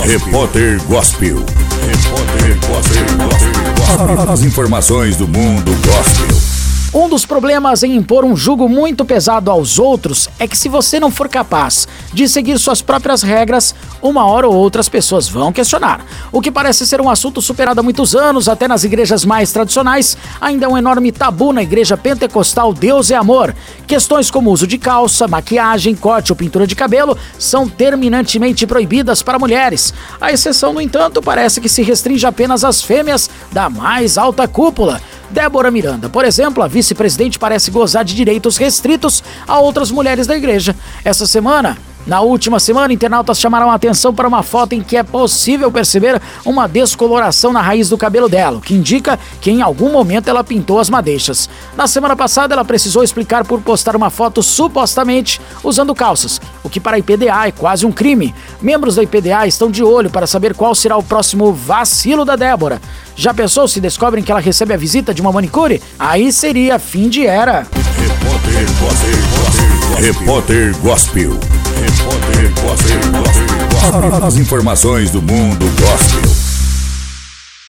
Repórter Gospel. As informações do mundo gospel. Um dos problemas em impor um jugo muito pesado aos outros é que se você não for capaz de seguir suas próprias regras, uma hora ou outra as pessoas vão questionar. O que parece ser um assunto superado há muitos anos, até nas igrejas mais tradicionais, ainda é um enorme tabu na igreja pentecostal Deus é Amor. Questões como uso de calça, maquiagem, corte ou pintura de cabelo são terminantemente proibidas para mulheres. A exceção, no entanto, parece que se restringe apenas às fêmeas da mais alta cúpula. Débora Miranda, por exemplo, a vice-presidente, parece gozar de direitos restritos a outras mulheres da igreja. Na última semana, internautas chamaram a atenção para uma foto em que é possível perceber uma descoloração na raiz do cabelo dela, o que indica que em algum momento ela pintou as madeixas. Na semana passada, ela precisou explicar por postar uma foto supostamente usando calças, o que para a IPDA é quase um crime. Membros da IPDA estão de olho para saber qual será o próximo vacilo da Débora. Já pensou se descobrem que ela recebe a visita de uma manicure? Aí seria fim de era. Repórter Gospel. As informações do mundo gospel.